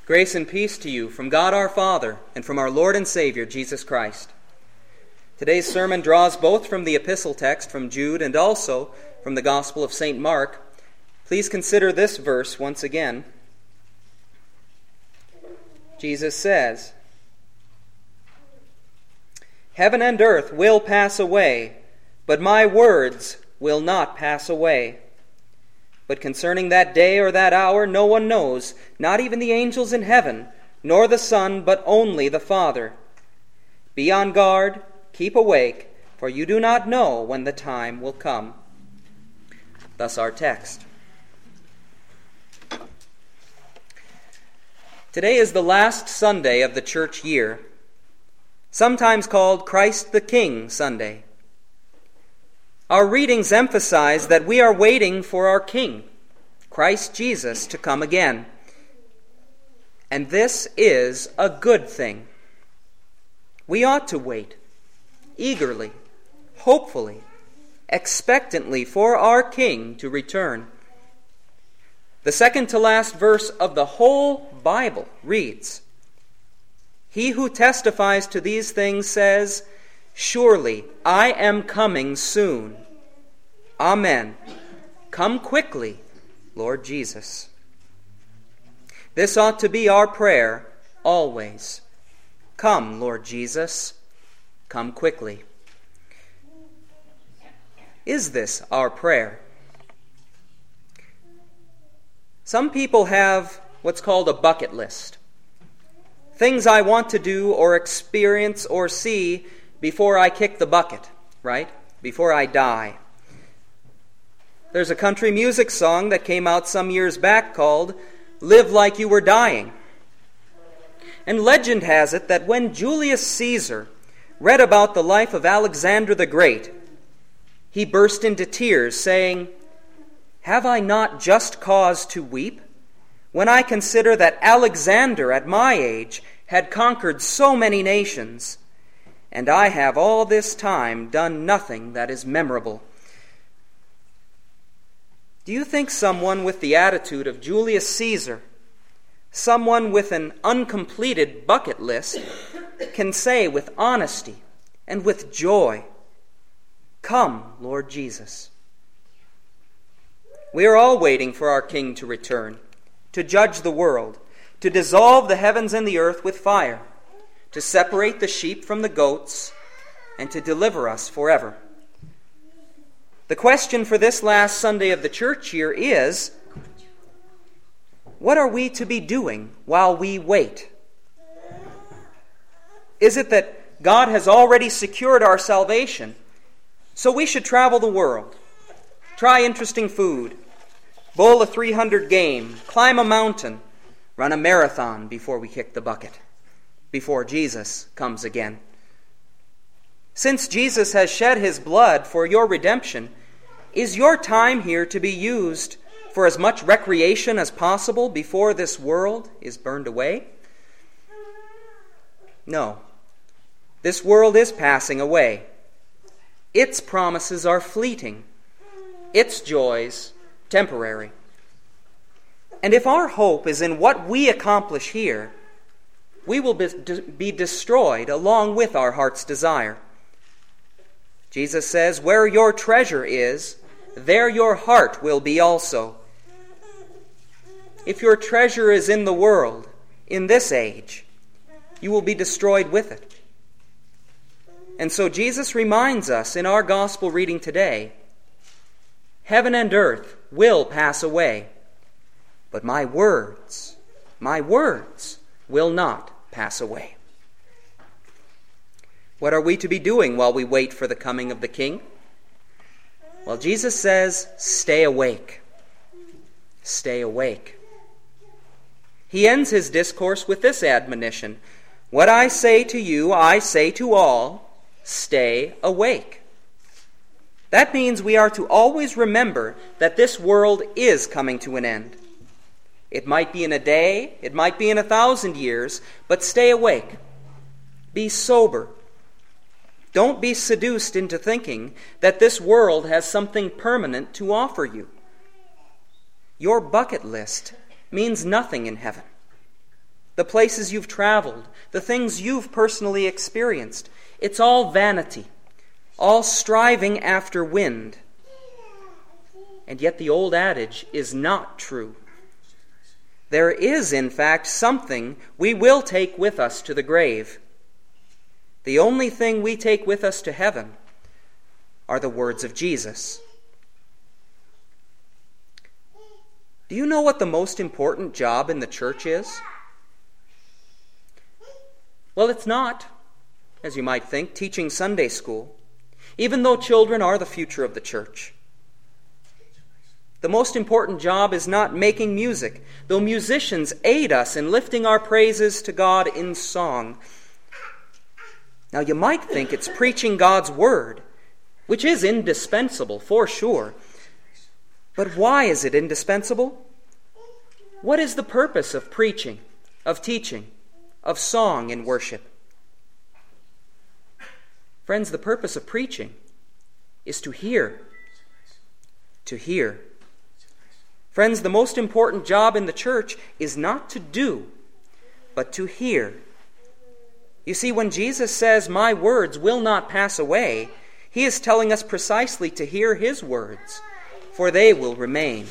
Grace and peace to you from God our Father and from our Lord and Savior, Jesus Christ. Today's sermon draws both from the epistle text from Jude and also from the Gospel of St. Mark. Please consider this verse once again. Jesus says, "Heaven and earth will pass away, but my words will not pass away. But concerning that day or that hour no one knows, not even the angels in heaven, nor the Son, but only the Father. Be on guard, keep awake, for you do not know when the time will come." Thus our text. Today is the last Sunday of the church year, sometimes called Christ the King Sunday. Our readings emphasize that we are waiting for our King, Christ Jesus, to come again. And this is a good thing. We ought to wait, eagerly, hopefully, expectantly for our King to return. The second to last verse of the whole Bible reads, "He who testifies to these things says, 'Surely I am coming soon.' Amen. Come quickly, Lord Jesus." This ought to be our prayer always. Come, Lord Jesus. Come quickly. Is this our prayer? Some people have what's called a bucket list. Things I want to do or experience or see before I kick the bucket, right? Before I die. There's a country music song that came out some years back called "Live Like You Were Dying." And legend has it that when Julius Caesar read about the life of Alexander the Great, he burst into tears, saying, "Have I not just cause to weep when I consider that Alexander at my age had conquered so many nations, and I have all this time done nothing that is memorable?" Do you think someone with the attitude of Julius Caesar, someone with an uncompleted bucket list, can say with honesty and with joy, "Come, Lord Jesus"? We are all waiting for our King to return, to judge the world, to dissolve the heavens and the earth with fire, to separate the sheep from the goats, and to deliver us forever. The question for this last Sunday of the church year is, what are we to be doing while we wait? Is it that God has already secured our salvation, so we should travel the world, try interesting food, bowl a 300 game, climb a mountain, run a marathon before we kick the bucket, before Jesus comes again? Since Jesus has shed his blood for your redemption, is your time here to be used for as much recreation as possible before this world is burned away? No. This world is passing away. Its promises are fleeting. Its joys temporary. And if our hope is in what we accomplish here, we will be destroyed along with our heart's desire. Jesus says, "Where your treasure is, there your heart will be also." If your treasure is in the world, in this age, you will be destroyed with it. And so Jesus reminds us in our gospel reading today, heaven and earth will pass away, but my words will not pass away. What are we to be doing while we wait for the coming of the King? Well, Jesus says, stay awake. Stay awake. He ends his discourse with this admonition, "What I say to you, I say to all, stay awake." That means we are to always remember that this world is coming to an end. It might be in a day, it might be in 1,000 years, but stay awake. Be sober. Don't be seduced into thinking that this world has something permanent to offer you. Your bucket list means nothing in heaven. the places you've traveled, the things you've personally experienced. It's all vanity, all striving after wind. And yet the old adage is not true. There is, in fact, something we will take with us to the grave. The only thing we take with us to heaven are the words of Jesus. Do you know what the most important job in the church is? Well, it's not, as you might think, teaching Sunday school, even though children are the future of the church. The most important job is not making music, though musicians aid us in lifting our praises to God in song. Now, you might think it's preaching God's word, which is indispensable for sure. But why is it indispensable? What is the purpose of preaching, of teaching, of song in worship? Friends, the purpose of preaching is to hear. To hear. Friends, the most important job in the church is not to do, but to hear. You see, when Jesus says, "My words will not pass away," he is telling us precisely to hear his words, for they will remain.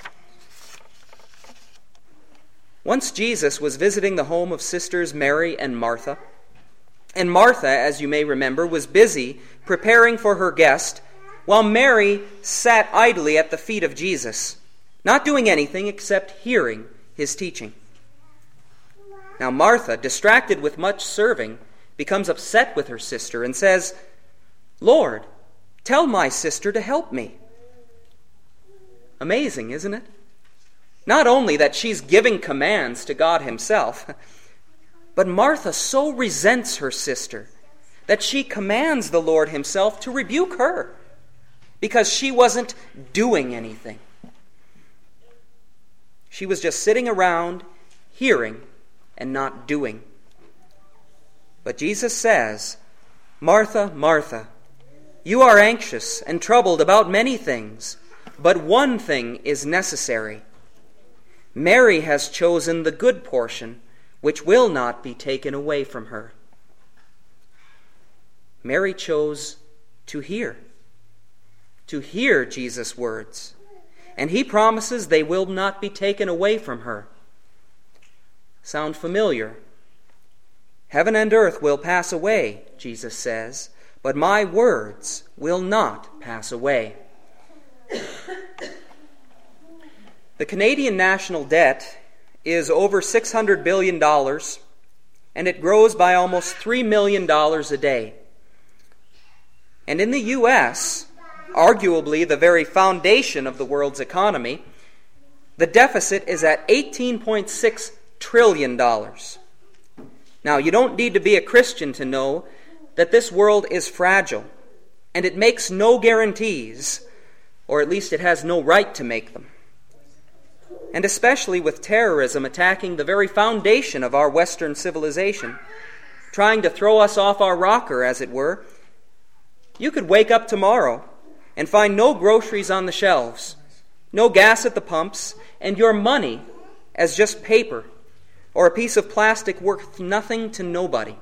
Once Jesus was visiting the home of sisters Mary and Martha. And Martha, as you may remember, was busy preparing for her guest, while Mary sat idly at the feet of Jesus, not doing anything except hearing his teaching. Now Martha, distracted with much serving, becomes upset with her sister and says, "Lord, tell my sister to help me." Amazing, isn't it? Not only that she's giving commands to God himself, but Martha so resents her sister that she commands the Lord himself to rebuke her because she wasn't doing anything. She was just sitting around, hearing, and not doing. But Jesus says, "Martha, Martha, you are anxious and troubled about many things, but one thing is necessary. Mary has chosen the good portion, which will not be taken away from her." Mary chose to hear Jesus' words, and he promises they will not be taken away from her. Sound familiar? Heaven and earth will pass away, Jesus says, but my words will not pass away. The Canadian national debt is over $600 billion, and it grows by almost $3 million a day. And in the U.S., arguably the very foundation of the world's economy, the deficit is at $18.6 trillion. Now, you don't need to be a Christian to know that this world is fragile, and it makes no guarantees, or at least it has no right to make them. And especially with terrorism attacking the very foundation of our Western civilization, trying to throw us off our rocker, as it were, you could wake up tomorrow and find no groceries on the shelves, no gas at the pumps, and your money as just paper or a piece of plastic worth nothing to nobody.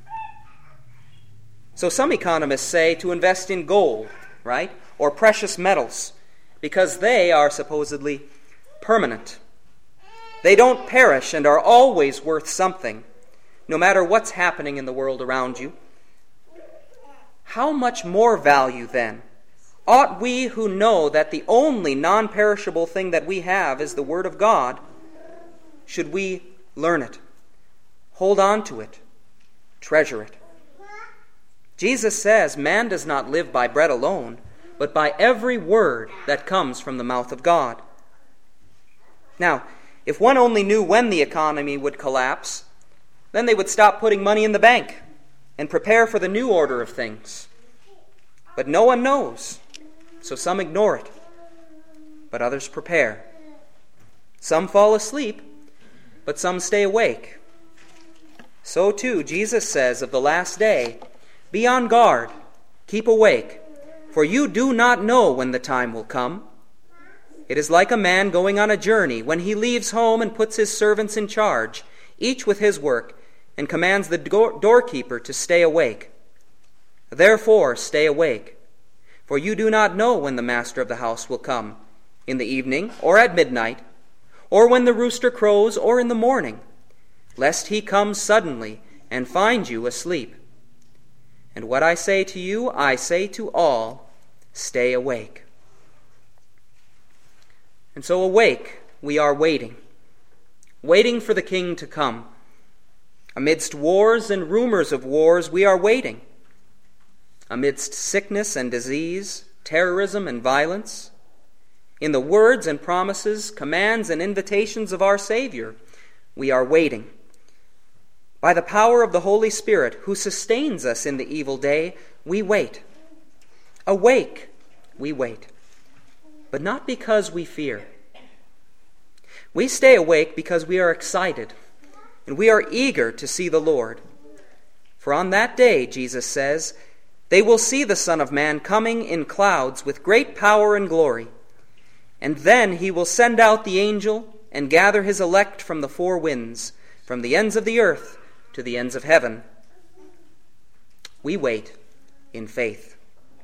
So some economists say to invest in gold, right, or precious metals, because they are supposedly permanent. They don't perish and are always worth something, no matter what's happening in the world around you. How much more value, then, ought we who know that the only non-perishable thing that we have is the Word of God, should we learn it, hold on to it, treasure it? Jesus says man does not live by bread alone, but by every word that comes from the mouth of God. Now, if one only knew when the economy would collapse, then they would stop putting money in the bank and prepare for the new order of things. But no one knows, so some ignore it, but others prepare. Some fall asleep, but some stay awake. So too, Jesus says of the last day, "Be on guard, keep awake, for you do not know when the time will come. It is like a man going on a journey when he leaves home and puts his servants in charge, each with his work, and commands the doorkeeper to stay awake. Therefore stay awake, for you do not know when the master of the house will come, in the evening or at midnight, or when the rooster crows or in the morning, lest he come suddenly and find you asleep. And what I say to you, I say to all, stay awake. And so awake, we are waiting for the King to come. Amidst wars and rumors of wars, we are waiting. Amidst sickness and disease, terrorism and violence, in the words and promises, commands and invitations of our Savior, we are waiting. By the power of the Holy Spirit, who sustains us in the evil day, we wait. Awake, we wait. But not because we fear. We stay awake because we are excited, and we are eager to see the Lord. For on that day, Jesus says, they will see the Son of Man coming in clouds with great power and glory. And then he will send out the angel and gather his elect from the four winds, from the ends of the earth to the ends of heaven. We wait in faith.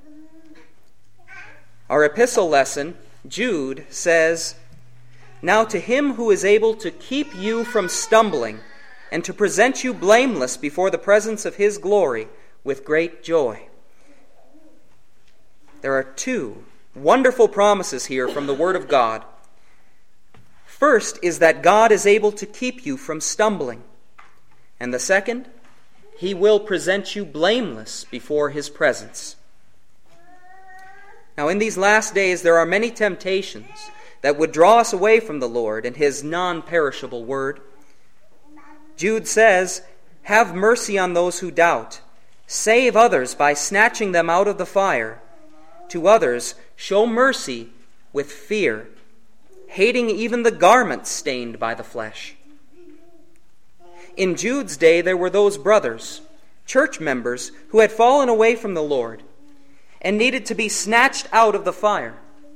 Our epistle lesson, Jude, says, now to him who is able to keep you from stumbling and to present you blameless before the presence of his glory with great joy. There are two wonderful promises here from the Word of God. First is that God is able to keep you from stumbling. And the second, he will present you blameless before his presence. Now, in these last days, there are many temptations that would draw us away from the Lord and his non-perishable word. Jude says, have mercy on those who doubt. Save others by snatching them out of the fire. To others, show mercy with fear, hating even the garments stained by the flesh. In Jude's day, there were those brothers, church members, who had fallen away from the Lord and needed to be snatched out of the fire.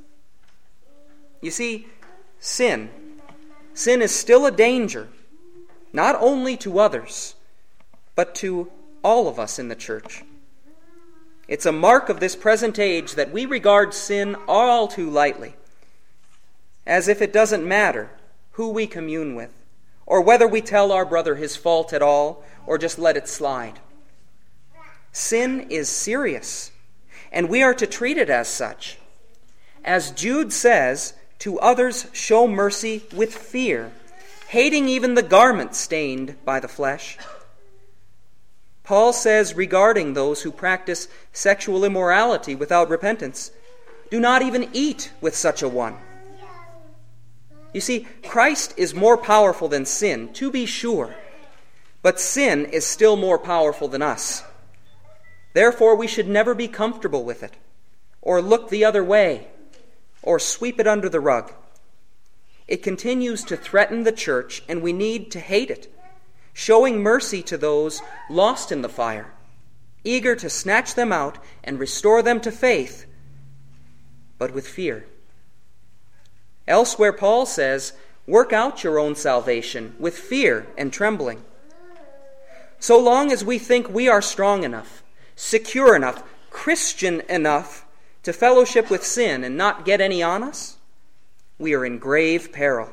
You see, sin is still a danger, not only to others, but to all of us in the church. It's a mark of this present age that we regard sin all too lightly, as if it doesn't matter who we commune with, or whether we tell our brother his fault at all, or just let it slide. Sin is serious, and we are to treat it as such. As Jude says, to others show mercy with fear, hating even the garment stained by the flesh. Paul says regarding those who practice sexual immorality without repentance, do not even eat with such a one. You see, Christ is more powerful than sin, to be sure, but sin is still more powerful than us. Therefore, we should never be comfortable with it, or look the other way, or sweep it under the rug. It continues to threaten the church, and we need to hate it, showing mercy to those lost in the fire, eager to snatch them out and restore them to faith, but with fear. Elsewhere, Paul says, work out your own salvation with fear and trembling. So long as we think we are strong enough, secure enough, Christian enough to fellowship with sin and not get any on us, we are in grave peril.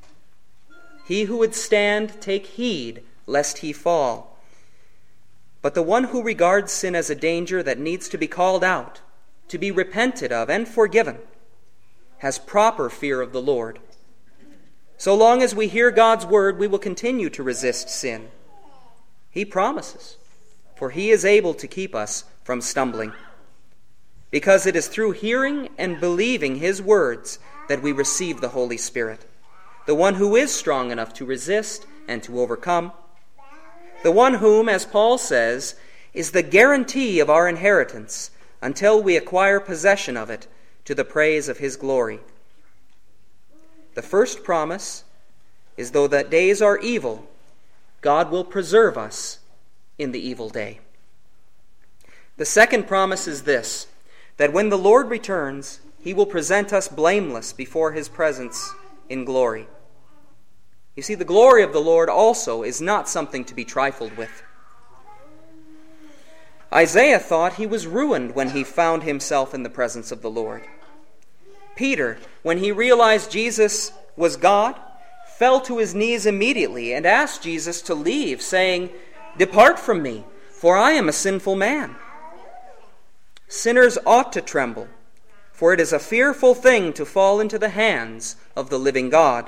He who would stand, take heed lest he fall. But the one who regards sin as a danger that needs to be called out, to be repented of and forgiven, has proper fear of the Lord. So long as we hear God's word, we will continue to resist sin. He promises, for he is able to keep us from stumbling. Because it is through hearing and believing his words that we receive the Holy Spirit, the one who is strong enough to resist and to overcome, the one whom, as Paul says, is the guarantee of our inheritance until we acquire possession of it to the praise of his glory. The first promise is, though that days are evil, God will preserve us in the evil day. The second promise is this, that when the Lord returns, he will present us blameless before his presence in glory. You see, the glory of the Lord also is not something to be trifled with. Isaiah thought he was ruined when he found himself in the presence of the Lord. Peter, when he realized Jesus was God, fell to his knees immediately and asked Jesus to leave, saying, "Depart from me, for I am a sinful man." Sinners ought to tremble, for it is a fearful thing to fall into the hands of the living God.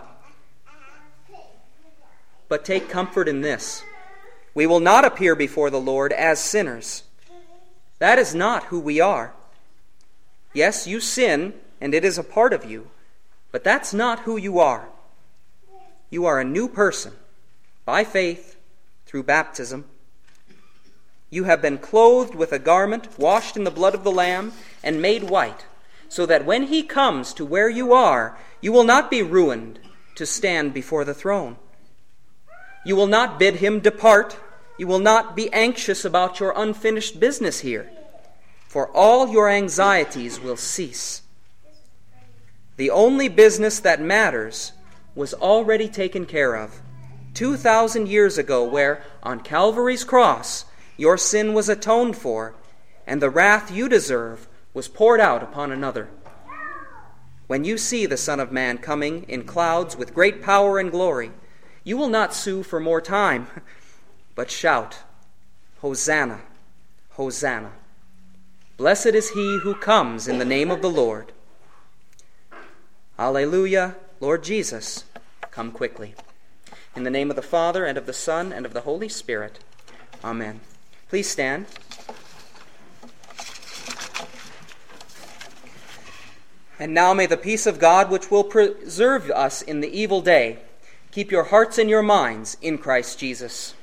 But take comfort in this: we will not appear before the Lord as sinners. That is not who we are. Yes, you sin, and it is a part of you, but that's not who you are. You are a new person, by faith, through baptism. You have been clothed with a garment washed in the blood of the Lamb and made white, so that when he comes to where you are, you will not be ruined to stand before the throne. You will not bid him depart. You will not be anxious about your unfinished business here, for all your anxieties will cease. The only business that matters was already taken care of 2,000 years ago, where on Calvary's cross your sin was atoned for, and the wrath you deserve was poured out upon another. When you see the Son of Man coming in clouds with great power and glory, you will not sue for more time, but shout, "Hosanna, Hosanna. Blessed is he who comes in the name of the Lord." Alleluia, Lord Jesus, come quickly. In the name of the Father, and of the Son, and of the Holy Spirit. Amen. Please stand. And now may the peace of God, which will preserve us in the evil day, keep your hearts and your minds in Christ Jesus.